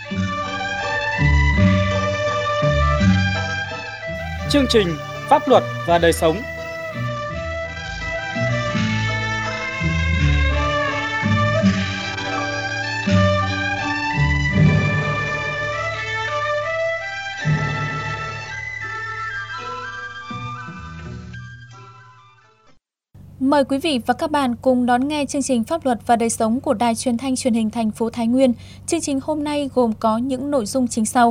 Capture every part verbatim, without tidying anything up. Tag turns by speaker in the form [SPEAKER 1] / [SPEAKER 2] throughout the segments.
[SPEAKER 1] Chương trình Pháp luật và đời sống.
[SPEAKER 2] Mời quý vị và các bạn cùng đón nghe chương trình Pháp luật và đời sống của Đài Truyền thanh Truyền hình thành phố Thái Nguyên. Chương trình hôm nay gồm có những nội dung chính sau.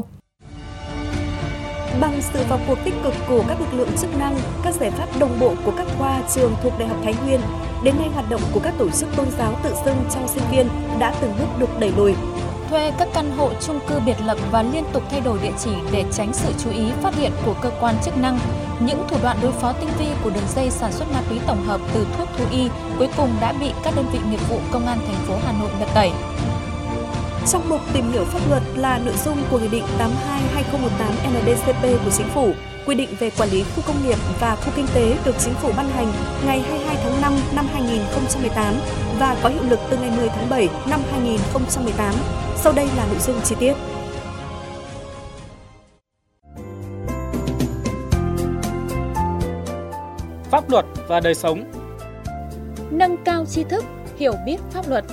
[SPEAKER 3] Bằng sự vào cuộc tích cực của các lực lượng chức năng, các giải pháp đồng bộ của các khoa trường thuộc Đại học Thái Nguyên, đến nay hoạt động của các tổ chức tôn giáo tự xưng trong sinh viên đã từng bước được đẩy lùi.
[SPEAKER 2] Thuê các căn hộ chung cư biệt lập và liên tục thay đổi địa chỉ để tránh sự chú ý phát hiện của cơ quan chức năng. Những thủ đoạn đối phó tinh vi của đường dây sản xuất ma túy tổng hợp từ thuốc thú y cuối cùng đã bị các đơn vị nghiệp vụ Công an thành phố Hà Nội lật tẩy.
[SPEAKER 3] Trong mục tìm hiểu pháp luật là nội dung của Nghị định tám mươi hai trên hai nghìn không trăm mười tám N D C P của Chính phủ, quy định về quản lý khu công nghiệp và khu kinh tế được Chính phủ ban hành ngày hai mươi hai tháng năm năm hai nghìn không trăm mười tám và có hiệu lực từ ngày mười tháng bảy năm hai nghìn không trăm mười tám. Sau đây là nội dung chi tiết.
[SPEAKER 1] Pháp luật và đời sống.
[SPEAKER 2] Nâng cao tri thức, hiểu biết pháp luật.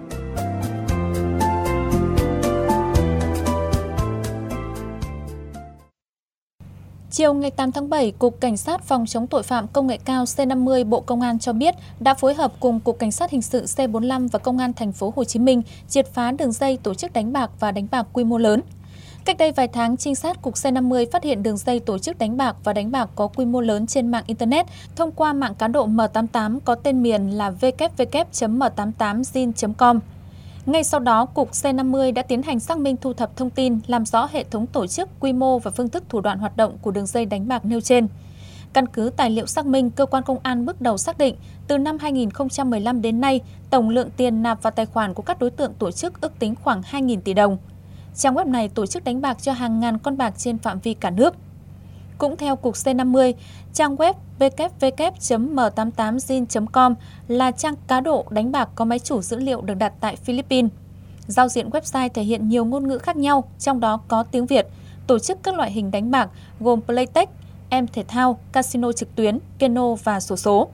[SPEAKER 2] Chiều ngày tám tháng bảy, Cục Cảnh sát phòng chống tội phạm công nghệ cao C năm mươi Bộ Công an cho biết đã phối hợp cùng Cục Cảnh sát hình sự C bốn mươi lăm và Công an thành phố Hồ Chí Minh triệt phá đường dây tổ chức đánh bạc và đánh bạc quy mô lớn. Cách đây vài tháng, trinh sát Cục C năm mươi phát hiện đường dây tổ chức đánh bạc và đánh bạc có quy mô lớn trên mạng Internet thông qua mạng cá độ M tám mươi tám có tên miền là w w w chấm m tám mươi tám zin chấm com. Ngay sau đó, Cục C năm mươi đã tiến hành xác minh thu thập thông tin, làm rõ hệ thống tổ chức, quy mô và phương thức thủ đoạn hoạt động của đường dây đánh bạc nêu trên. Căn cứ tài liệu xác minh, cơ quan công an bước đầu xác định, từ năm hai nghìn không trăm mười lăm đến nay, tổng lượng tiền nạp vào tài khoản của các đối tượng tổ chức ước tính khoảng hai nghìn tỷ đồng. Trang web này tổ chức đánh bạc cho hàng ngàn con bạc trên phạm vi cả nước. Cũng theo Cục C năm mươi, trang web w w w chấm m tám mươi tám zin chấm com là trang cá độ đánh bạc có máy chủ dữ liệu được đặt tại Philippines. Giao diện website thể hiện nhiều ngôn ngữ khác nhau, trong đó có tiếng Việt, tổ chức các loại hình đánh bạc gồm Playtech, em thể thao, casino trực tuyến, keno và xổ số.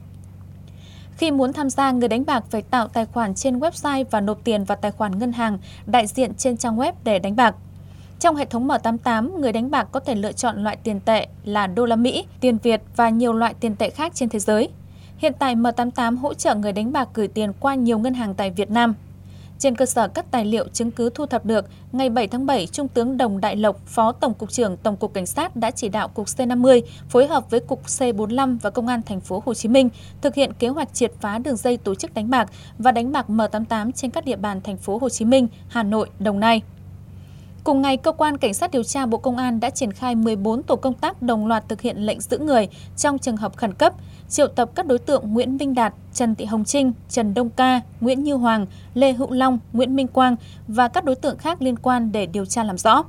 [SPEAKER 2] Khi muốn tham gia, người đánh bạc phải tạo tài khoản trên website và nộp tiền vào tài khoản ngân hàng đại diện trên trang web để đánh bạc. Trong hệ thống M tám mươi tám, người đánh bạc có thể lựa chọn loại tiền tệ là đô la Mỹ, tiền Việt và nhiều loại tiền tệ khác trên thế giới. Hiện tại, M tám mươi tám hỗ trợ người đánh bạc gửi tiền qua nhiều ngân hàng tại Việt Nam. Trên cơ sở các tài liệu chứng cứ thu thập được, ngày bảy tháng bảy, Trung tướng Đồng Đại Lộc, Phó Tổng cục trưởng Tổng cục Cảnh sát đã chỉ đạo Cục C năm mươi phối hợp với Cục C bốn mươi lăm và Công an thành phố Hồ Chí Minh thực hiện kế hoạch triệt phá đường dây tổ chức đánh bạc và đánh bạc M tám mươi tám trên các địa bàn thành phố Hồ Chí Minh, Hà Nội, Đồng Nai. Cùng ngày, Cơ quan Cảnh sát điều tra Bộ Công an đã triển khai mười bốn tổ công tác đồng loạt thực hiện lệnh giữ người trong trường hợp khẩn cấp, triệu tập các đối tượng Nguyễn Minh Đạt, Trần Thị Hồng Trinh, Trần Đông Ca, Nguyễn Như Hoàng, Lê Hữu Long, Nguyễn Minh Quang và các đối tượng khác liên quan để điều tra làm rõ.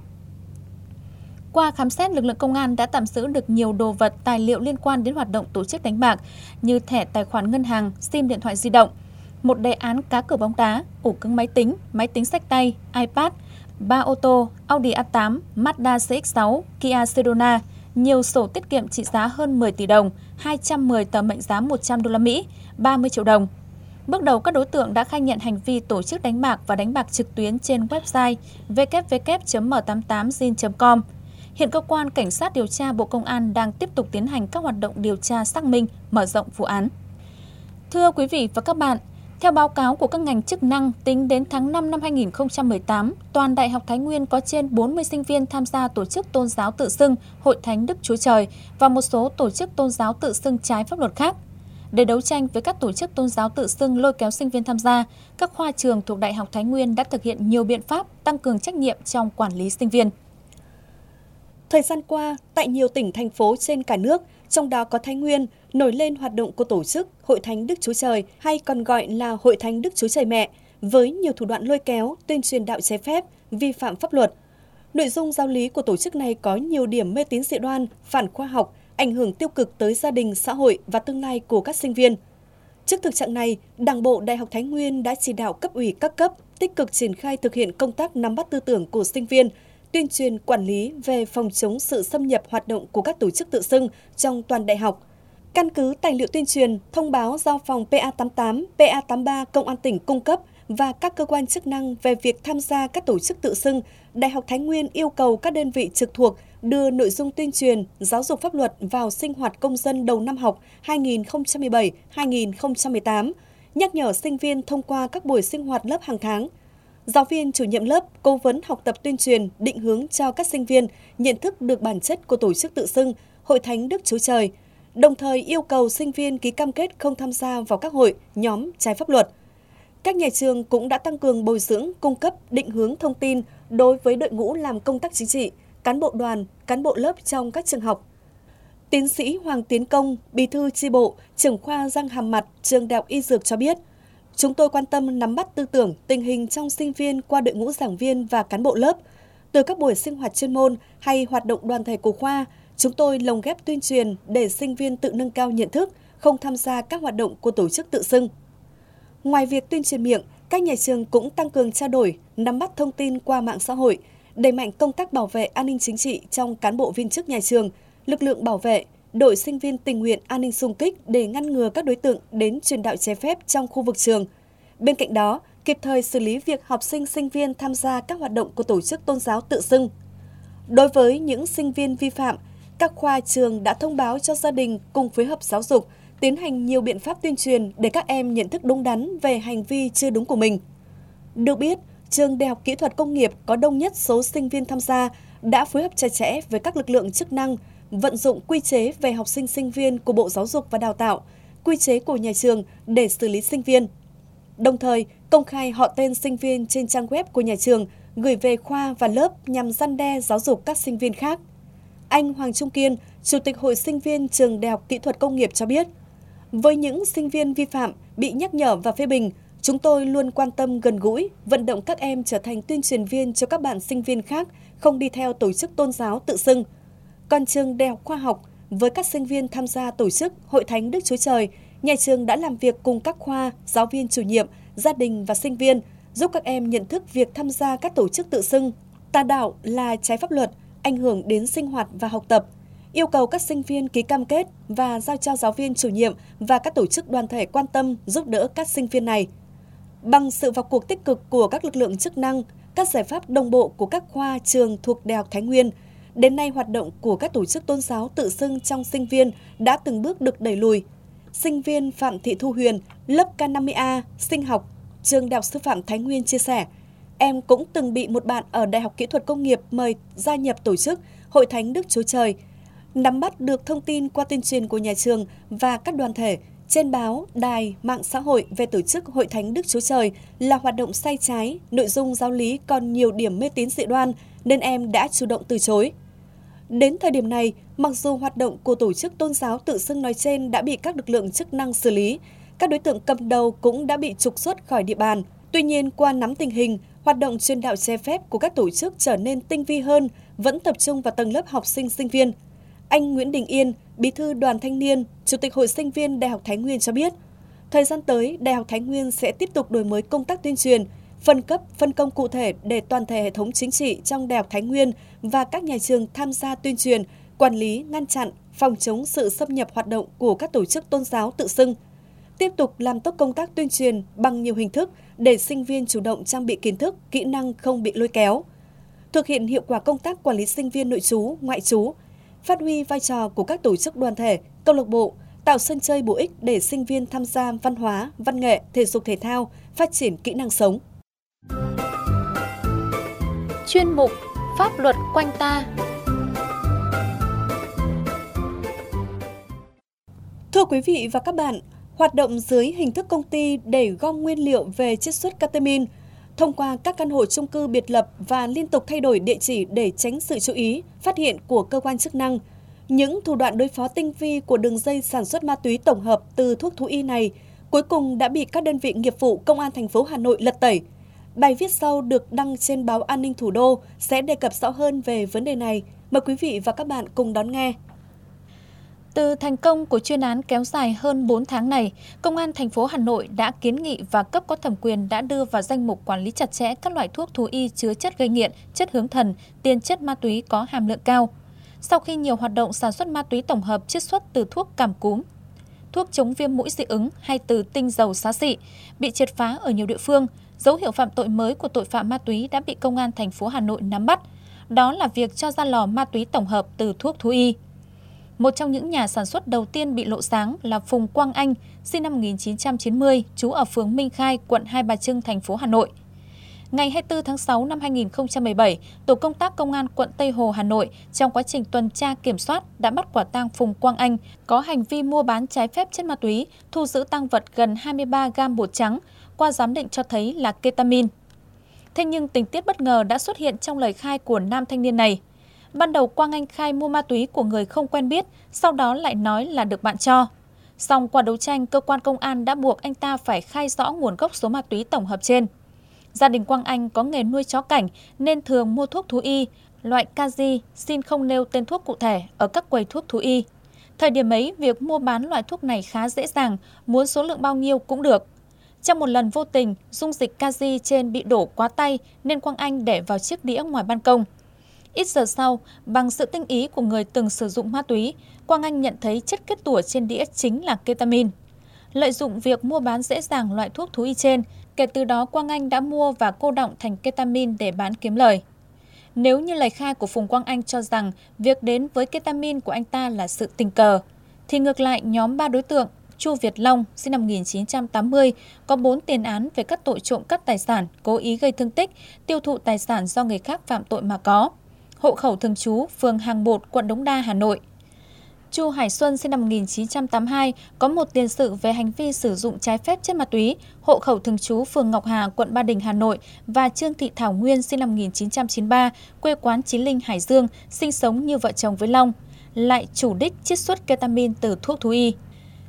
[SPEAKER 2] Qua khám xét, lực lượng công an đã tạm giữ được nhiều đồ vật, tài liệu liên quan đến hoạt động tổ chức đánh bạc như thẻ tài khoản ngân hàng, sim điện thoại di động, một đề án cá cược bóng đá, ổ cứng máy tính, máy tính xách tay, iPad, ba ô tô, Audi A tám, Mazda C X sáu, Kia Sedona, nhiều sổ tiết kiệm trị giá hơn mười tỷ đồng, hai trăm mười tờ mệnh giá một trăm đô la Mỹ, ba mươi triệu đồng. Bước đầu, các đối tượng đã khai nhận hành vi tổ chức đánh bạc và đánh bạc trực tuyến trên website w w w chấm m tám mươi tám zin chấm com. Hiện Cơ quan Cảnh sát điều tra Bộ Công an đang tiếp tục tiến hành các hoạt động điều tra xác minh, mở rộng vụ án. Thưa quý vị và các bạn, theo báo cáo của các ngành chức năng, tính đến tháng năm năm hai nghìn không trăm mười tám, toàn Đại học Thái Nguyên có trên bốn mươi sinh viên tham gia tổ chức tôn giáo tự xưng Hội Thánh Đức Chúa Trời và một số tổ chức tôn giáo tự xưng trái pháp luật khác. Để đấu tranh với các tổ chức tôn giáo tự xưng lôi kéo sinh viên tham gia, các khoa trường thuộc Đại học Thái Nguyên đã thực hiện nhiều biện pháp tăng cường trách nhiệm trong quản lý sinh viên.
[SPEAKER 3] Thời gian qua, tại nhiều tỉnh, thành phố trên cả nước, trong đó có Thái Nguyên, nổi lên hoạt động của tổ chức Hội Thánh Đức Chúa Trời hay còn gọi là Hội Thánh Đức Chúa Trời Mẹ, với nhiều thủ đoạn lôi kéo, tuyên truyền đạo trái phép, vi phạm pháp luật. Nội dung giáo lý của tổ chức này có nhiều điểm mê tín dị đoan, phản khoa học, ảnh hưởng tiêu cực tới gia đình, xã hội và tương lai của các sinh viên. Trước thực trạng này, Đảng bộ Đại học Thái Nguyên đã chỉ đạo cấp ủy các cấp, tích cực triển khai thực hiện công tác nắm bắt tư tưởng của sinh viên, tuyên truyền quản lý về phòng chống sự xâm nhập hoạt động của các tổ chức tự xưng trong toàn đại học. Căn cứ tài liệu tuyên truyền, thông báo do phòng P A tám tám, P A tám ba Công an tỉnh cung cấp và các cơ quan chức năng về việc tham gia các tổ chức tự xưng, Đại học Thái Nguyên yêu cầu các đơn vị trực thuộc đưa nội dung tuyên truyền, giáo dục pháp luật vào sinh hoạt công dân đầu năm học hai nghìn không trăm mười bảy hai nghìn không trăm mười tám, nhắc nhở sinh viên thông qua các buổi sinh hoạt lớp hàng tháng. Giáo viên, chủ nhiệm lớp, cố vấn học tập tuyên truyền, định hướng cho các sinh viên nhận thức được bản chất của tổ chức tự xưng, Hội Thánh Đức Chúa Trời, đồng thời yêu cầu sinh viên ký cam kết không tham gia vào các hội, nhóm trái pháp luật. Các nhà trường cũng đã tăng cường bồi dưỡng, cung cấp, định hướng thông tin đối với đội ngũ làm công tác chính trị, cán bộ đoàn, cán bộ lớp trong các trường học. Tiến sĩ Hoàng Tiến Công, Bí thư chi bộ, trưởng khoa răng hàm mặt, trường Đại học Y Dược cho biết, chúng tôi quan tâm nắm bắt tư tưởng, tình hình trong sinh viên qua đội ngũ giảng viên và cán bộ lớp. Từ các buổi sinh hoạt chuyên môn hay hoạt động đoàn thể của khoa, chúng tôi lồng ghép tuyên truyền để sinh viên tự nâng cao nhận thức, không tham gia các hoạt động của tổ chức tự xưng. Ngoài việc tuyên truyền miệng, các nhà trường cũng tăng cường trao đổi, nắm bắt thông tin qua mạng xã hội, đẩy mạnh công tác bảo vệ an ninh chính trị trong cán bộ viên chức nhà trường, lực lượng bảo vệ, đội sinh viên tình nguyện an ninh xung kích để ngăn ngừa các đối tượng đến truyền đạo trái phép trong khu vực trường. Bên cạnh đó, kịp thời xử lý việc học sinh sinh viên tham gia các hoạt động của tổ chức tôn giáo tự xưng. Đối với những sinh viên vi phạm, các khoa trường đã thông báo cho gia đình cùng phối hợp giáo dục, tiến hành nhiều biện pháp tuyên truyền để các em nhận thức đúng đắn về hành vi chưa đúng của mình. Được biết, trường Đại học Kỹ thuật Công nghiệp có đông nhất số sinh viên tham gia đã phối hợp chặt chẽ với các lực lượng chức năng, vận dụng quy chế về học sinh sinh viên của Bộ Giáo dục và Đào tạo, quy chế của nhà trường để xử lý sinh viên. Đồng thời, công khai họ tên sinh viên trên trang web của nhà trường, gửi về khoa và lớp nhằm răn đe giáo dục các sinh viên khác. Anh Hoàng Trung Kiên, Chủ tịch Hội Sinh viên Trường Đại học Kỹ thuật Công nghiệp cho biết, với những sinh viên vi phạm bị nhắc nhở và phê bình, chúng tôi luôn quan tâm gần gũi, vận động các em trở thành tuyên truyền viên cho các bạn sinh viên khác không đi theo tổ chức tôn giáo tự xưng. Còn trường Đại học Khoa học, với các sinh viên tham gia tổ chức Hội Thánh Đức Chúa Trời, nhà trường đã làm việc cùng các khoa, giáo viên chủ nhiệm, gia đình và sinh viên, giúp các em nhận thức việc tham gia các tổ chức tự xưng, tà đạo là trái pháp luật, ảnh hưởng đến sinh hoạt và học tập, yêu cầu các sinh viên ký cam kết và giao cho giáo viên chủ nhiệm và các tổ chức đoàn thể quan tâm giúp đỡ các sinh viên này. Bằng sự vào cuộc tích cực của các lực lượng chức năng, các giải pháp đồng bộ của các khoa trường thuộc Đại học Thái Nguyên, đến nay hoạt động của các tổ chức tôn giáo tự xưng trong sinh viên đã từng bước được đẩy lùi. Sinh viên Phạm Thị Thu Huyền, lớp K năm mươi A, sinh học, trường Đại học Sư phạm Thái Nguyên chia sẻ, em cũng từng bị một bạn ở Đại học Kỹ thuật Công nghiệp mời gia nhập tổ chức Hội Thánh Đức Chúa Trời. Nắm bắt được thông tin qua tuyên truyền của nhà trường và các đoàn thể, trên báo, đài, mạng xã hội về tổ chức Hội Thánh Đức Chúa Trời là hoạt động sai trái, nội dung giáo lý còn nhiều điểm mê tín dị đoan nên em đã chủ động từ chối. Đến thời điểm này, mặc dù hoạt động của tổ chức tôn giáo tự xưng nói trên đã bị các lực lượng chức năng xử lý, các đối tượng cầm đầu cũng đã bị trục xuất khỏi địa bàn. Tuy nhiên, qua nắm tình hình, hoạt động truyền đạo trái phép của các tổ chức trở nên tinh vi hơn, vẫn tập trung vào tầng lớp học sinh sinh viên. Anh Nguyễn Đình Yên, Bí thư Đoàn Thanh niên, Chủ tịch Hội Sinh viên Đại học Thái Nguyên cho biết, thời gian tới, Đại học Thái Nguyên sẽ tiếp tục đổi mới công tác tuyên truyền, phân cấp, phân công cụ thể để toàn thể hệ thống chính trị trong Đại học Thái Nguyên và các nhà trường tham gia tuyên truyền, quản lý, ngăn chặn, phòng chống sự xâm nhập hoạt động của các tổ chức tôn giáo tự xưng. Tiếp tục làm tốt công tác tuyên truyền bằng nhiều hình thức để sinh viên chủ động trang bị kiến thức, kỹ năng không bị lôi kéo. Thực hiện hiệu quả công tác quản lý sinh viên nội trú, ngoại trú, phát huy vai trò của các tổ chức đoàn thể, câu lạc bộ, tạo sân chơi bổ ích để sinh viên tham gia văn hóa, văn nghệ, thể dục thể thao, phát triển kỹ năng sống.
[SPEAKER 2] Chuyên mục Pháp luật quanh ta.
[SPEAKER 3] Thưa quý vị và các bạn, hoạt động dưới hình thức công ty để gom nguyên liệu về chiết xuất ketamine, thông qua các căn hộ chung cư biệt lập và liên tục thay đổi địa chỉ để tránh sự chú ý, phát hiện của cơ quan chức năng. Những thủ đoạn đối phó tinh vi của đường dây sản xuất ma túy tổng hợp từ thuốc thú y này cuối cùng đã bị các đơn vị nghiệp vụ Công an thành phố Hà Nội lật tẩy. Bài viết sau được đăng trên báo An ninh Thủ đô sẽ đề cập rõ hơn về vấn đề này. Mời quý vị và các bạn cùng đón nghe.
[SPEAKER 2] Từ thành công của chuyên án kéo dài hơn bốn tháng này, Công an thành phố Hà Nội đã kiến nghị và cấp có thẩm quyền đã đưa vào danh mục quản lý chặt chẽ các loại thuốc thú y chứa chất gây nghiện, chất hướng thần, tiền chất ma túy có hàm lượng cao. Sau khi nhiều hoạt động sản xuất ma túy tổng hợp chiết xuất từ thuốc cảm cúm, thuốc chống viêm mũi dị ứng hay từ tinh dầu xá xị bị triệt phá ở nhiều địa phương, dấu hiệu phạm tội mới của tội phạm ma túy đã bị Công an thành phố Hà Nội nắm bắt. Đó là việc cho ra lò ma túy tổng hợp từ thuốc thú y. Một trong những nhà sản xuất đầu tiên bị lộ sáng là Phùng Quang Anh, sinh năm một nghìn chín trăm chín mươi, trú ở phường Minh Khai, quận Hai Bà Trưng, thành phố Hà Nội. Ngày hai mươi tư tháng sáu năm hai nghìn không trăm mười bảy, tổ công tác Công an quận Tây Hồ, Hà Nội trong quá trình tuần tra kiểm soát đã bắt quả tang Phùng Quang Anh có hành vi mua bán trái phép chất ma túy, thu giữ tang vật gần hai mươi ba gam bột trắng, qua giám định cho thấy là ketamin. Thế nhưng tình tiết bất ngờ đã xuất hiện trong lời khai của nam thanh niên này. Ban đầu Quang Anh khai mua ma túy của người không quen biết, sau đó lại nói là được bạn cho. Song qua đấu tranh, cơ quan công an đã buộc anh ta phải khai rõ nguồn gốc số ma túy tổng hợp trên. Gia đình Quang Anh có nghề nuôi chó cảnh nên thường mua thuốc thú y, loại Kazi, xin không nêu tên thuốc cụ thể ở các quầy thuốc thú y. Thời điểm ấy, việc mua bán loại thuốc này khá dễ dàng, muốn số lượng bao nhiêu cũng được. Trong một lần vô tình, dung dịch Kazi trên bị đổ quá tay nên Quang Anh để vào chiếc đĩa ngoài ban công. Ít giờ sau, bằng sự tinh ý của người từng sử dụng ma túy, Quang Anh nhận thấy chất kết tủa trên đĩa chính là ketamin. Lợi dụng việc mua bán dễ dàng loại thuốc thú y trên, kể từ đó Quang Anh đã mua và cô đọng thành ketamin để bán kiếm lời. Nếu như lời khai của Phùng Quang Anh cho rằng việc đến với ketamin của anh ta là sự tình cờ, thì ngược lại nhóm ba đối tượng Chu Việt Long, sinh năm một nghìn chín trăm tám mươi, có bốn tiền án về các tội trộm cắp tài sản, cố ý gây thương tích, tiêu thụ tài sản do người khác phạm tội mà có. Hộ khẩu thường trú phường Hàng Bột, quận Đống Đa, Hà Nội. Chu Hải Xuân, sinh năm một nghìn chín trăm tám mươi hai, có một tiền sử về hành vi sử dụng trái phép chất ma túy, hộ khẩu thường trú phường Ngọc Hà, quận Ba Đình, Hà Nội, và Trương Thị Thảo Nguyên, sinh năm một nghìn chín trăm chín mươi ba, quê quán Chí Linh, Hải Dương, sinh sống như vợ chồng với Long, lại chủ đích chiết xuất ketamin từ thuốc thú y.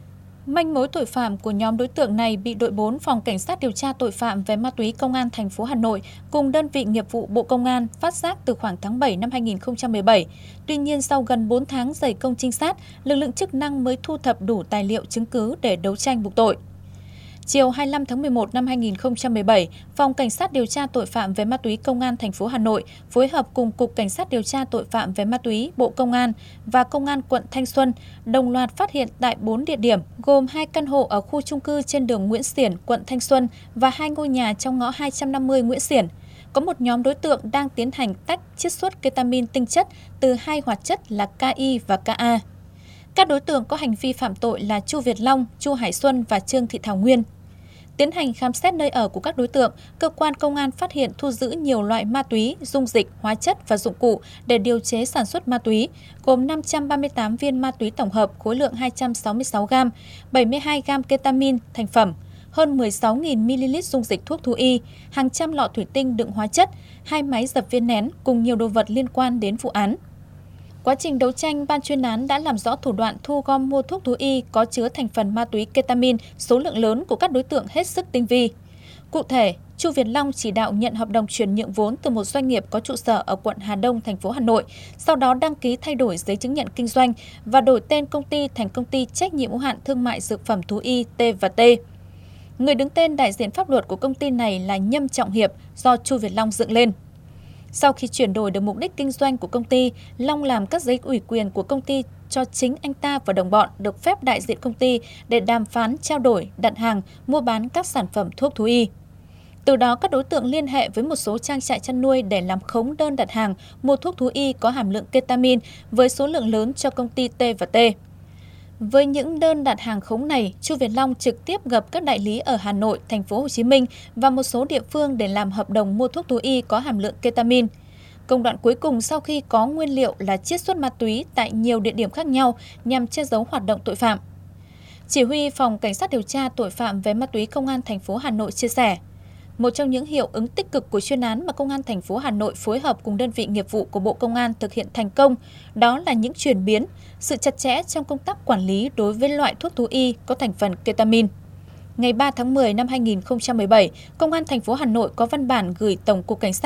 [SPEAKER 2] Manh mối tội phạm của nhóm đối tượng này bị đội bốn Phòng Cảnh sát điều tra tội phạm về ma túy Công an thành phố Hà Nội cùng đơn vị nghiệp vụ Bộ Công an phát giác từ khoảng tháng bảy năm hai nghìn không trăm mười bảy. Tuy nhiên, sau gần bốn tháng dày công trinh sát, lực lượng chức năng mới thu thập đủ tài liệu chứng cứ để đấu tranh buộc tội. Chiều hai mươi lăm tháng mười một năm hai nghìn không trăm mười bảy, Phòng Cảnh sát điều tra tội phạm về ma túy Công an thành phố Hà Nội phối hợp cùng Cục Cảnh sát điều tra tội phạm về ma túy Bộ Công an và Công an quận Thanh Xuân đồng loạt phát hiện tại bốn địa điểm, gồm hai căn hộ ở khu chung cư trên đường Nguyễn Xiển, quận Thanh Xuân và hai ngôi nhà trong ngõ hai trăm năm mươi Nguyễn Xiển. Có một nhóm đối tượng đang tiến hành tách chiết xuất ketamin tinh chất từ hai hoạt chất là K I và K A. Các đối tượng có hành vi phạm tội là Chu Việt Long, Chu Hải Xuân và Trương Thị Thảo Nguyên. Tiến hành khám xét nơi ở của các đối tượng, cơ quan công an phát hiện thu giữ nhiều loại ma túy, dung dịch, hóa chất và dụng cụ để điều chế sản xuất ma túy, gồm năm trăm ba mươi tám viên ma túy tổng hợp khối lượng hai trăm sáu mươi sáu gam, bảy mươi hai gam ketamin thành phẩm, hơn mười sáu nghìn mi-li-lít dung dịch thuốc thú y, hàng trăm lọ thủy tinh đựng hóa chất, hai máy dập viên nén cùng nhiều đồ vật liên quan đến vụ án. Quá trình đấu tranh, ban chuyên án đã làm rõ thủ đoạn thu gom mua thuốc thú y có chứa thành phần ma túy ketamin số lượng lớn của các đối tượng hết sức tinh vi. Cụ thể, Chu Việt Long chỉ đạo nhận hợp đồng chuyển nhượng vốn từ một doanh nghiệp có trụ sở ở quận Hà Đông, thành phố Hà Nội, sau đó đăng ký thay đổi giấy chứng nhận kinh doanh và đổi tên công ty thành công ty trách nhiệm hữu hạn thương mại dược phẩm thú y T và T. Người đứng tên đại diện pháp luật của công ty này là Nhâm Trọng Hiệp do Chu Việt Long dựng lên. Sau khi chuyển đổi được mục đích kinh doanh của công ty, Long làm các giấy ủy quyền của công ty cho chính anh ta và đồng bọn được phép đại diện công ty để đàm phán, trao đổi, đặt hàng, mua bán các sản phẩm thuốc thú y. Từ đó, các đối tượng liên hệ với một số trang trại chăn nuôi để làm khống đơn đặt hàng mua thuốc thú y có hàm lượng ketamin với số lượng lớn cho công ty T và T. Với những đơn đặt hàng khống này, Chu Việt Long trực tiếp gặp các đại lý ở Hà Nội, thành phố Hồ Chí Minh và một số địa phương để làm hợp đồng mua thuốc thú y có hàm lượng ketamin. Công đoạn cuối cùng sau khi có nguyên liệu là chiết xuất ma túy tại nhiều địa điểm khác nhau nhằm che giấu hoạt động tội phạm. Chỉ huy Phòng Cảnh sát điều tra tội phạm về ma túy Công an thành phố Hà Nội chia sẻ, một trong những hiệu ứng tích cực của chuyên án mà Công an thành phố Hà Nội phối hợp cùng đơn vị nghiệp vụ của Bộ Công an thực hiện thành công, đó là những chuyển biến, sự chặt chẽ trong công tác quản lý đối với loại thuốc thú y có thành phần ketamin. Ngày ba tháng mười năm hai nghìn không trăm mười bảy, Công an thành phố Hà Nội có văn bản gửi Tổng cục Cảnh sát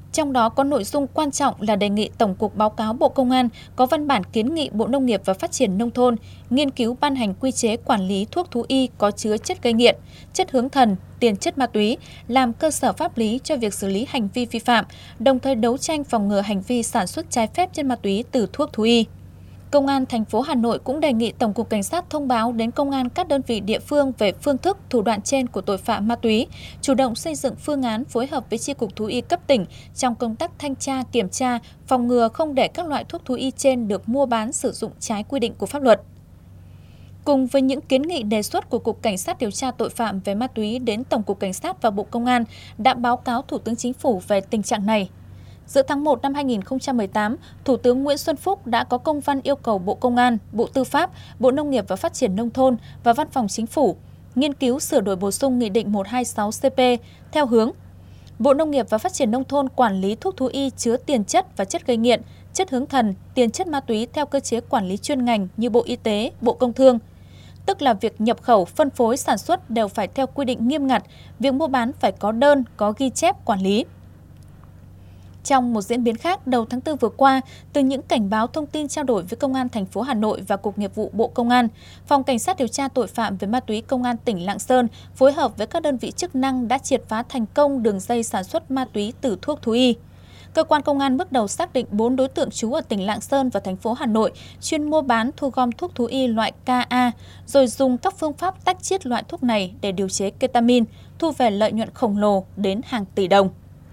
[SPEAKER 2] Trong đó có nội dung quan trọng là đề nghị Tổng cục báo cáo Bộ Công an có văn bản kiến nghị Bộ Nông nghiệp và Phát triển Nông thôn nghiên cứu ban hành quy chế quản lý thuốc thú y có chứa chất gây nghiện, chất hướng thần, tiền chất ma túy, làm cơ sở pháp lý cho việc xử lý hành vi vi phạm, đồng thời đấu tranh phòng ngừa hành vi sản xuất trái phép chất ma túy từ thuốc thú y. Công an thành phố Hà Nội cũng đề nghị Tổng cục Cảnh sát thông báo đến công an các đơn vị địa phương về phương thức, thủ đoạn trên của tội phạm ma túy, chủ động xây dựng phương án phối hợp với Chi cục Thú y cấp tỉnh trong công tác thanh tra, kiểm tra, phòng ngừa không để các loại thuốc thú y trên được mua bán sử dụng trái quy định của pháp luật. Cùng với những kiến nghị đề xuất của Cục Cảnh sát điều tra tội phạm về ma túy đến Tổng cục Cảnh sát và Bộ Công an đã báo cáo Thủ tướng Chính phủ về tình trạng này. Giữa tháng một năm hai nghìn không trăm mười tám, Thủ tướng Nguyễn Xuân Phúc đã có công văn yêu cầu Bộ Công an, Bộ Tư pháp, Bộ Nông nghiệp và Phát triển Nông thôn và Văn phòng Chính phủ nghiên cứu sửa đổi bổ sung Nghị định một trăm hai mươi sáu C P theo hướng Bộ Nông nghiệp và Phát triển Nông thôn quản lý thuốc thú y chứa tiền chất và chất gây nghiện, chất hướng thần, tiền chất ma túy theo cơ chế quản lý chuyên ngành như Bộ Y tế, Bộ Công Thương. Tức là việc nhập khẩu, phân phối, sản xuất đều phải theo quy định nghiêm ngặt, việc mua bán phải có đơn, có ghi chép quản lý. Trong một diễn biến khác, đầu tháng tư vừa qua, từ những cảnh báo thông tin trao đổi với Công an thành phố Hà Nội và Cục Nghiệp vụ Bộ Công an, Phòng Cảnh sát điều tra tội phạm về ma túy Công an tỉnh Lạng Sơn phối hợp với các đơn vị chức năng đã triệt phá thành công đường dây sản xuất ma túy từ thuốc thú y. Cơ quan công an bước đầu xác định bốn đối tượng trú ở tỉnh Lạng Sơn và thành phố Hà Nội chuyên mua bán, thu gom thuốc thú y loại K A, rồi dùng các phương pháp tách chiết loại thuốc này để điều chế ketamin, thu về lợi nhuận khổng lồ đến hàng tỷ đồng.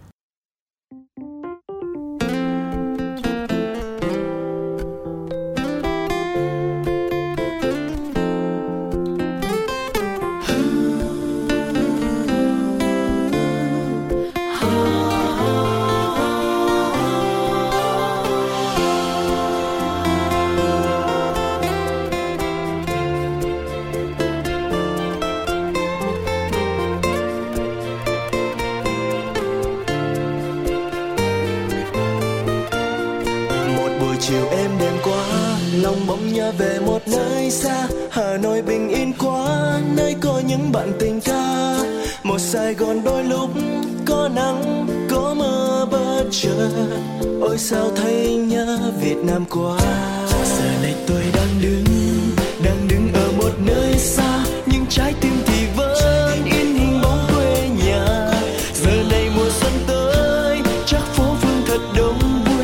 [SPEAKER 4] Chiều êm đêm qua, lòng bỗng nhớ về một nơi xa. Hà Nội bình yên quá, nơi có những bạn tình ca. Một Sài Gòn đôi lúc có nắng, có mưa bất chợt. Ôi sao thấy nhớ Việt Nam quá. Giờ này tôi đang đứng, đang đứng ở một nơi xa, nhưng trái tim thì vẫn in hình bóng quê nhà. Giờ này mùa xuân tới, chắc phố phường thật đông.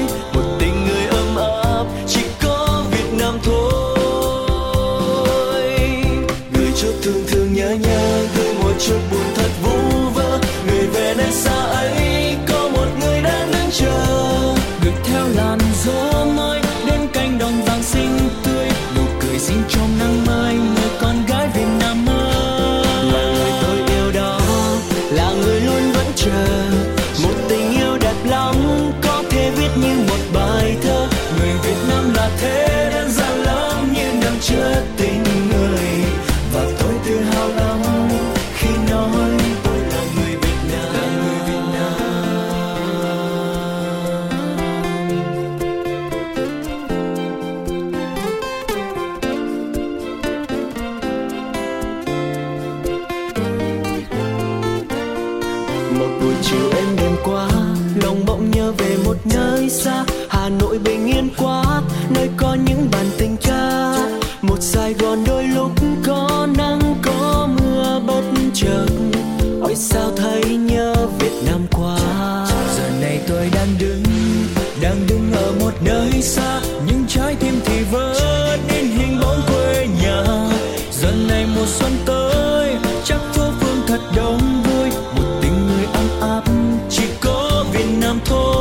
[SPEAKER 4] Chút buồn thật vu vơ, người về nơi xa ấy có một người đang đứng chờ.
[SPEAKER 5] Ngược theo làn gió mới đến cánh đồng vàng xinh tươi, nụ cười xinh trong nắng mai, người con gái Việt Nam ơi.
[SPEAKER 4] Là người tôi yêu đó, là người luôn vẫn chờ. Một tình yêu đẹp lắm, có thể viết như một bài thơ.
[SPEAKER 5] Người Việt Nam là thế đơn giản lắm, như nằm chứa tình người.
[SPEAKER 4] Và tôi tự hào lắm khi nói
[SPEAKER 5] tôi là người Việt Nam, là người Việt
[SPEAKER 4] Nam. Một buổi chiều êm đêm qua, lòng bỗng nhớ về một nơi xa. Hà Nội bình yên quá, nơi có những bản tình ca. Một Sài Gòn đôi lúc có nắng có mưa bất chợt. Ôi sao thấy nhớ Việt Nam quá.
[SPEAKER 5] Giờ này tôi đang đứng, đang đứng ở một nơi xa, nhưng trái tim thì vẫn in hình bóng quê nhà. Giờ này mùa xuân tới, chắc phố phường thật đông vui. Một tình người ấm áp, chỉ có Việt Nam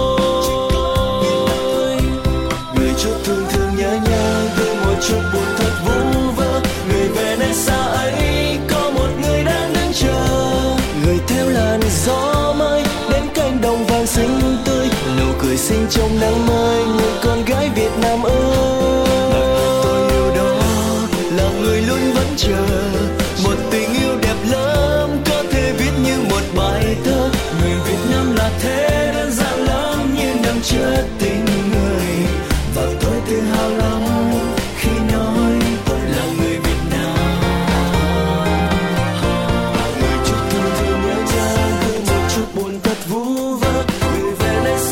[SPEAKER 5] thôi.
[SPEAKER 4] Người chút thương thương nhớ nhớ, gửi một chút buồn thật vu vơ. Người về nơi xa ấy có một người đang đứng chờ. Người theo làn gió mới đến cánh đồng vàng xinh tươi, nụ cười xinh trong nắng mới, người con gái Việt Nam ơi. Tôi yêu đó, là người luôn vẫn chờ. Một tình yêu đẹp lắm, có thể viết như một bài thơ.
[SPEAKER 5] Người Việt Nam là thế đơn giản lắm, như nằm chứa tình người.
[SPEAKER 4] Và tôi tự hào lắm khi nói tôi là người Việt Nam. Người chút thương thương nhớ nhớ, gửi một chút buồn thật vu vơ. Người về nơi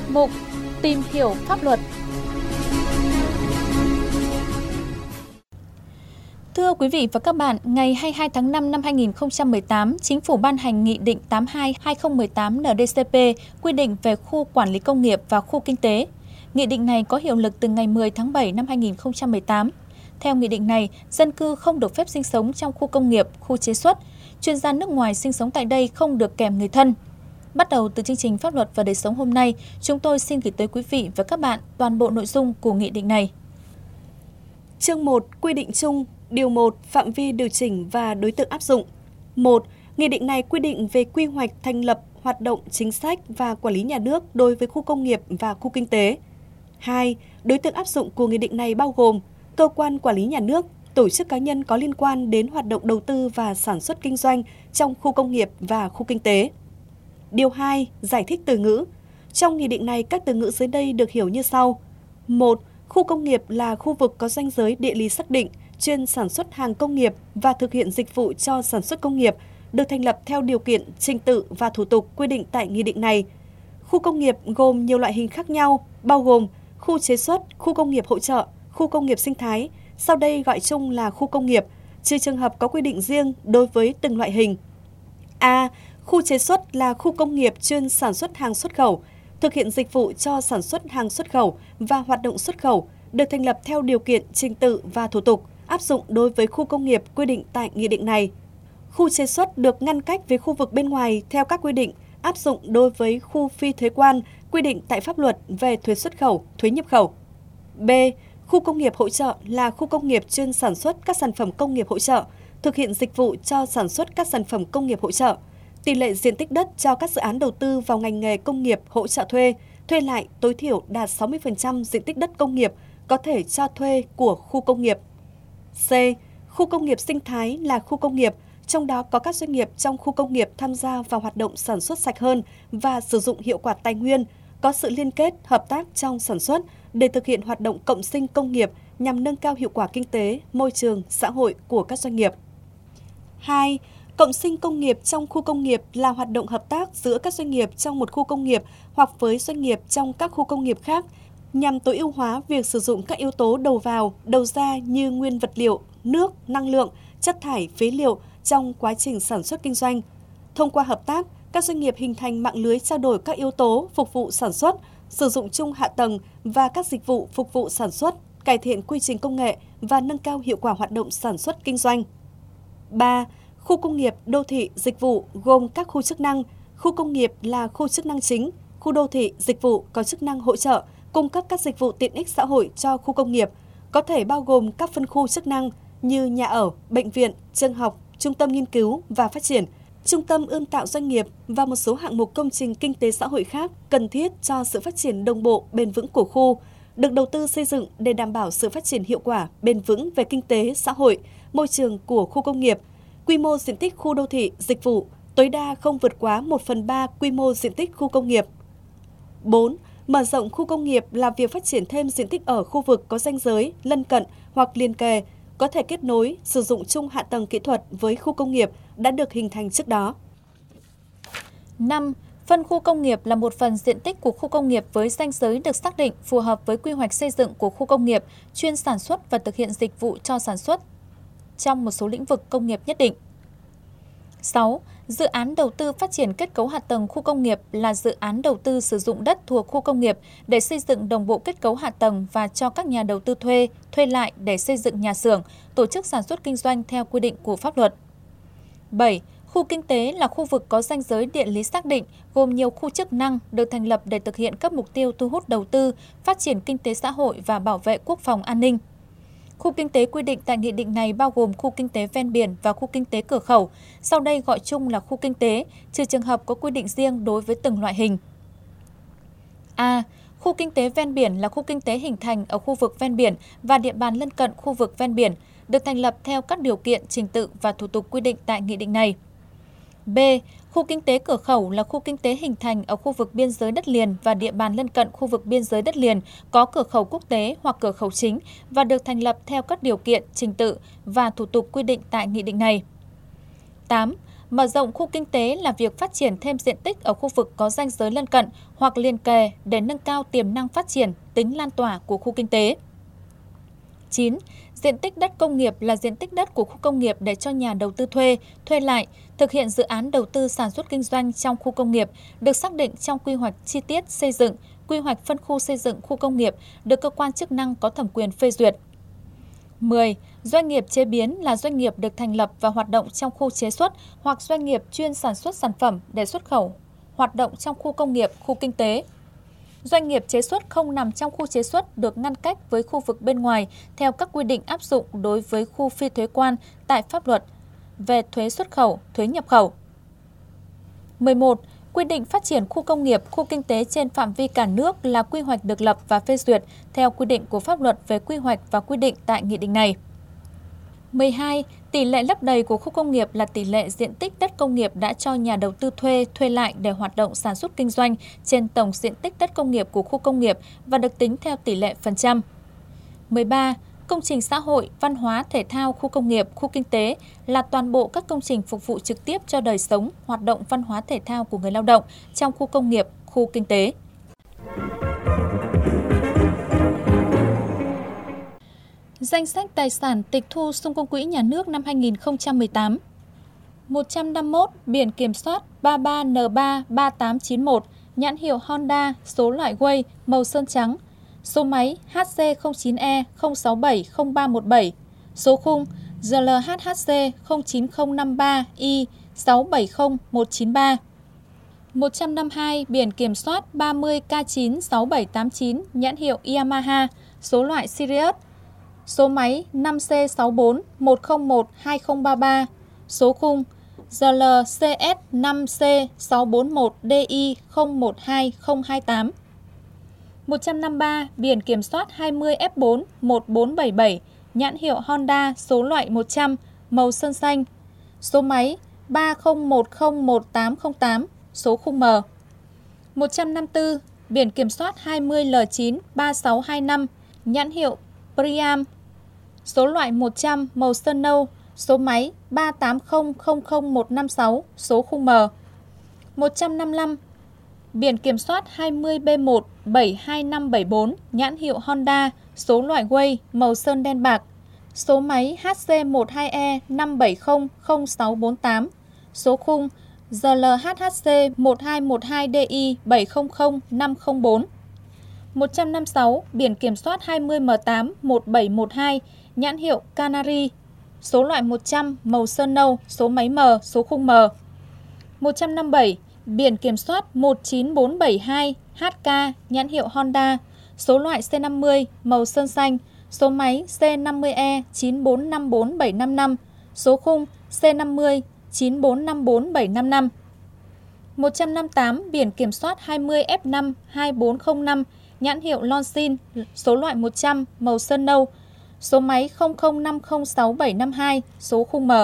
[SPEAKER 2] Mục Tìm hiểu pháp luật. Thưa quý vị và các bạn, ngày hai mươi hai tháng năm năm hai nghìn không trăm mười tám, Chính phủ ban hành Nghị định tám mươi hai trên hai nghìn không trăm mười tám N D C P quy định về khu quản lý công nghiệp và khu kinh tế. Nghị định này có hiệu lực từ ngày mười tháng bảy năm hai nghìn không trăm mười tám. Theo nghị định này, dân cư không được phép sinh sống trong khu công nghiệp, khu chế xuất. Chuyên gia nước ngoài sinh sống tại đây không được kèm người thân. Bắt đầu từ chương trình Pháp luật và đời sống hôm nay, chúng tôi xin gửi tới quý vị và các bạn toàn bộ nội dung của nghị định này.
[SPEAKER 3] Chương một. Quy định chung. Điều một. Phạm vi điều chỉnh và đối tượng áp dụng. một. Nghị định này quy định về quy hoạch, thành lập, hoạt động, chính sách và quản lý nhà nước đối với khu công nghiệp và khu kinh tế. hai. Đối tượng áp dụng của nghị định này bao gồm cơ quan quản lý nhà nước, tổ chức cá nhân có liên quan đến hoạt động đầu tư và sản xuất kinh doanh trong khu công nghiệp và khu kinh tế. Điều hai. Giải thích từ ngữ. Trong nghị định này, các từ ngữ dưới đây được hiểu như sau. một. Khu công nghiệp là khu vực có ranh giới địa lý xác định, chuyên sản xuất hàng công nghiệp và thực hiện dịch vụ cho sản xuất công nghiệp, được thành lập theo điều kiện, trình tự và thủ tục quy định tại nghị định này. Khu công nghiệp gồm nhiều loại hình khác nhau, bao gồm khu chế xuất, khu công nghiệp hỗ trợ, khu công nghiệp sinh thái, sau đây gọi chung là khu công nghiệp, trừ trường hợp có quy định riêng đối với từng loại hình. A. Khu chế xuất là khu công nghiệp chuyên sản xuất hàng xuất khẩu, thực hiện dịch vụ cho sản xuất hàng xuất khẩu và hoạt động xuất khẩu, được thành lập theo điều kiện, trình tự và thủ tục áp dụng đối với khu công nghiệp quy định tại nghị định này. Khu chế xuất được ngăn cách với khu vực bên ngoài theo các quy định áp dụng đối với khu phi thuế quan quy định tại pháp luật về thuế xuất khẩu, thuế nhập khẩu. B. Khu công nghiệp hỗ trợ là khu công nghiệp chuyên sản xuất các sản phẩm công nghiệp hỗ trợ, thực hiện dịch vụ cho sản xuất các sản phẩm công nghiệp hỗ trợ. Tỷ lệ diện tích đất cho các dự án đầu tư vào ngành nghề công nghiệp hỗ trợ thuê, thuê lại tối thiểu đạt sáu mươi phần trăm diện tích đất công nghiệp có thể cho thuê của khu công nghiệp. C. Khu công nghiệp sinh thái là khu công nghiệp, trong đó có các doanh nghiệp trong khu công nghiệp tham gia vào hoạt động sản xuất sạch hơn và sử dụng hiệu quả tài nguyên, có sự liên kết, hợp tác trong sản xuất để thực hiện hoạt động cộng sinh công nghiệp nhằm nâng cao hiệu quả kinh tế, môi trường, xã hội của các doanh nghiệp. hai. Cộng sinh công nghiệp trong khu công nghiệp là hoạt động hợp tác giữa các doanh nghiệp trong một khu công nghiệp hoặc với doanh nghiệp trong các khu công nghiệp khác nhằm tối ưu hóa việc sử dụng các yếu tố đầu vào, đầu ra như nguyên vật liệu, nước, năng lượng, chất thải, phế liệu trong quá trình sản xuất kinh doanh. Thông qua hợp tác, các doanh nghiệp hình thành mạng lưới trao đổi các yếu tố phục vụ sản xuất, sử dụng chung hạ tầng và các dịch vụ phục vụ sản xuất, cải thiện quy trình công nghệ và nâng cao hiệu quả hoạt động sản xuất kinh doanh. ba. Khu công nghiệp, đô thị, dịch vụ gồm các khu chức năng. Khu công nghiệp là khu chức năng chính, khu đô thị, dịch vụ có chức năng hỗ trợ, cung cấp các dịch vụ tiện ích xã hội cho khu công nghiệp, có thể bao gồm các phân khu chức năng như nhà ở, bệnh viện, trường học, trung tâm nghiên cứu và phát triển, trung tâm ươm tạo doanh nghiệp và một số hạng mục công trình kinh tế xã hội khác cần thiết cho sự phát triển đồng bộ, bền vững của khu, được đầu tư xây dựng để đảm bảo sự phát triển hiệu quả, bền vững về kinh tế, xã hội, môi trường của khu công nghiệp. Quy mô diện tích khu đô thị, dịch vụ tối đa không vượt quá một phần ba quy mô diện tích khu công nghiệp. bốn. Mở rộng khu công nghiệp là việc phát triển thêm diện tích ở khu vực có ranh giới, lân cận hoặc liền kề, có thể kết nối, sử dụng chung hạ tầng kỹ thuật với khu công nghiệp đã được hình thành trước đó.
[SPEAKER 2] năm. Phân khu công nghiệp là một phần diện tích của khu công nghiệp với ranh giới được xác định phù hợp với quy hoạch xây dựng của khu công nghiệp, chuyên sản xuất và thực hiện dịch vụ cho sản xuất trong một số lĩnh vực công nghiệp nhất định. sáu. Dự án đầu tư phát triển kết cấu hạ tầng khu công nghiệp là dự án đầu tư sử dụng đất thuộc khu công nghiệp để xây dựng đồng bộ kết cấu hạ tầng và cho các nhà đầu tư thuê, thuê lại để xây dựng nhà xưởng, tổ chức sản xuất kinh doanh theo quy định của pháp luật. bảy. Khu kinh tế là khu vực có ranh giới địa lý xác định, gồm nhiều khu chức năng được thành lập để thực hiện các mục tiêu thu hút đầu tư, phát triển kinh tế xã hội và bảo vệ quốc phòng an ninh. Khu kinh tế quy định tại nghị định này bao gồm khu kinh tế ven biển và khu kinh tế cửa khẩu, sau đây gọi chung là khu kinh tế, trừ trường hợp có quy định riêng đối với từng loại hình. A. Khu kinh tế ven biển là khu kinh tế hình thành ở khu vực ven biển và địa bàn lân cận khu vực ven biển, được thành lập theo các điều kiện, trình tự và thủ tục quy định tại nghị định này. B. Khu kinh tế cửa khẩu là khu kinh tế hình thành ở khu vực biên giới đất liền và địa bàn lân cận khu vực biên giới đất liền có cửa khẩu quốc tế hoặc cửa khẩu chính và được thành lập theo các điều kiện, trình tự và thủ tục quy định tại nghị định này. tám. Mở rộng khu kinh tế là việc phát triển thêm diện tích ở khu vực có ranh giới lân cận hoặc liền kề để nâng cao tiềm năng phát triển, tính lan tỏa của khu kinh tế. chín. Diện tích đất công nghiệp là diện tích đất của khu công nghiệp để cho nhà đầu tư thuê, thuê lại, thực hiện dự án đầu tư sản xuất kinh doanh trong khu công nghiệp, được xác định trong quy hoạch chi tiết xây dựng, quy hoạch phân khu xây dựng khu công nghiệp, được cơ quan chức năng có thẩm quyền phê duyệt. mười. Doanh nghiệp chế biến là doanh nghiệp được thành lập và hoạt động trong khu chế xuất hoặc doanh nghiệp chuyên sản xuất sản phẩm để xuất khẩu, hoạt động trong khu công nghiệp, khu kinh tế. Doanh nghiệp chế xuất không nằm trong khu chế xuất được ngăn cách với khu vực bên ngoài theo các quy định áp dụng đối với khu phi thuế quan tại pháp luật về thuế xuất khẩu, thuế nhập khẩu. mười một. Quy định phát triển khu công nghiệp, khu kinh tế trên phạm vi cả nước là quy hoạch được lập và phê duyệt theo quy định của pháp luật về quy hoạch và quy định tại nghị định này. mười hai. Tỷ lệ lấp đầy của khu công nghiệp là tỷ lệ diện tích đất công nghiệp đã cho nhà đầu tư thuê, thuê lại để hoạt động sản xuất kinh doanh trên tổng diện tích đất công nghiệp của khu công nghiệp và được tính theo tỷ lệ phần trăm. mười ba. Công trình xã hội, văn hóa, thể thao, khu công nghiệp, khu kinh tế là toàn bộ các công trình phục vụ trực tiếp cho đời sống, hoạt động văn hóa thể thao của người lao động trong khu công nghiệp, khu kinh tế. Danh sách tài sản tịch thu xung công quỹ nhà nước năm hai nghìn không trăm mười tám. một trăm năm mươi mốt biển kiểm soát ba ba N ba ba tám chín một, nhãn hiệu Honda, số loại Way, màu sơn trắng, số máy H C không chín E không sáu bảy không ba một bảy, số khung G L H H C không chín không năm ba I sáu bảy không một chín ba. một trăm năm mươi hai biển kiểm soát ba mươi K chín sáu bảy tám chín, nhãn hiệu Yamaha, số loại Sirius, số máy năm C sáu bốn một không một hai không ba ba, số khung G L C S năm C sáu bốn một D I không một hai không hai tám. một trăm năm mươi ba biển kiểm soát hai mươi F bốn một bốn bảy bảy, nhãn hiệu Honda, số loại một trăm, màu sơn xanh, số máy ba không một không một tám không tám, số khung M. một trăm năm mươi tư biển kiểm soát hai mươi L chín ba sáu hai năm, nhãn hiệu Priam, số loại một trăm, màu sơn nâu, số máy ba tám không không không một năm sáu, số khung M. một trăm năm mươi lăm biển kiểm soát hai mươi B một bảy hai năm bảy bốn, nhãn hiệu Honda, số loại Way, màu sơn đen bạc, số máy H C một hai E năm bảy không không sáu bốn tám, số khung G L H H C một hai một hai D I bảy không không năm không bốn. một trăm năm mươi sáu biển kiểm soát hai mươi M tám một bảy một hai, nhãn hiệu Canary, số loại một trăm, màu sơn nâu, số máy M, số khung M. một trăm năm mươi bảy biển kiểm soát một chín bốn bảy hai H K, nhãn hiệu Honda, số loại C năm mươi, màu sơn xanh, số máy C năm mươi E chín bốn năm bốn bảy năm năm, số khung C năm mươi chín bốn năm bốn bảy năm năm. một trăm năm mươi tám biển kiểm soát hai mươi F năm hai bốn không năm, nhãn hiệu Lonsin, số loại một trăm, màu sơn nâu, số máy không không năm không sáu bảy năm hai, số khung M.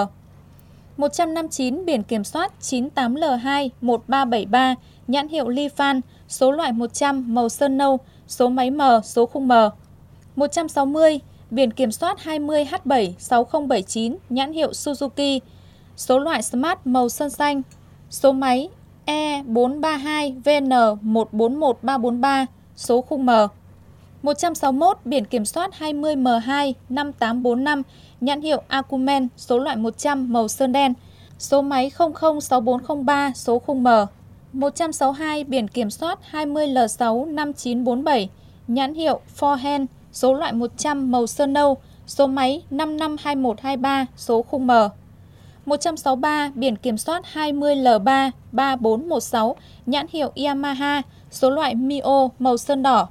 [SPEAKER 2] một trăm năm mươi chín biển kiểm soát chín tám L hai một ba bảy ba, nhãn hiệu Lifan, số loại một trăm, màu sơn nâu, số máy M, số khung M. một trăm sáu mươi biển kiểm soát hai mươi H bảy sáu không bảy chín, nhãn hiệu Suzuki, số loại Smart, màu sơn xanh, số máy E bốn ba hai V N một bốn một ba bốn ba, số khung M. một trăm sáu mươi mốt biển kiểm soát hai mươi M hai năm tám bốn năm, nhãn hiệu Acumen, số loại một trăm, màu sơn đen, số máy không không sáu bốn không ba, số khung M. một trăm sáu mươi hai biển kiểm soát hai mươi L sáu năm chín bốn bảy, nhãn hiệu Forehand, số loại một trăm, màu sơn nâu, số máy năm năm hai một hai ba, số khung M. một trăm sáu mươi ba biển kiểm soát hai mươi L ba ba bốn một sáu, nhãn hiệu Yamaha, số loại Mio, màu sơn đỏ,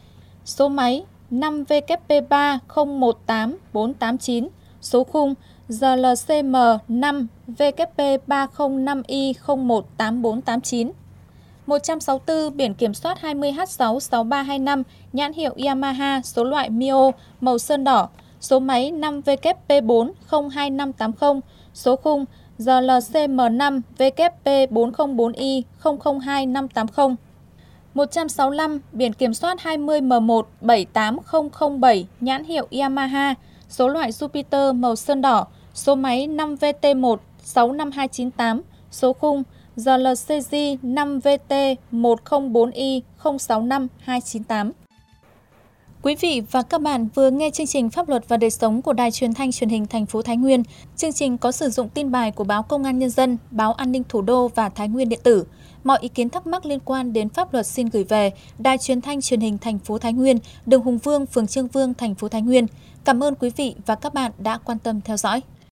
[SPEAKER 2] số máy năm W P ba không một tám bốn tám chín, số khung G L C M năm W P ba không năm I không một tám bốn tám chín. một trăm sáu mươi tư biển kiểm soát hai mươi H sáu sáu ba hai năm, nhãn hiệu Yamaha, số loại Mio, màu sơn đỏ, số máy năm W P bốn không hai năm tám không, số khung G L C M năm W P bốn không bốn I không không hai năm tám không. một trăm sáu mươi lăm biển kiểm soát hai mươi M một bảy tám không không bảy, nhãn hiệu Yamaha, số loại Jupiter, màu sơn đỏ, số máy năm V T một sáu năm hai chín tám, số khung G L C J năm V T một không bốn I không sáu năm hai chín tám. Quý vị và các bạn vừa nghe chương trình Pháp luật và đời sống của Đài Truyền thanh Truyền hình thành phố Thái Nguyên. Chương trình có sử dụng tin bài của báo Công an Nhân dân, báo An ninh Thủ đô và Thái Nguyên điện tử. Mọi ý kiến thắc mắc liên quan đến pháp luật xin gửi về Đài Truyền thanh Truyền hình thành phố Thái Nguyên, đường Hùng Vương, phường Trương Vương, thành phố Thái Nguyên. Cảm ơn quý vị và các bạn đã quan tâm theo dõi.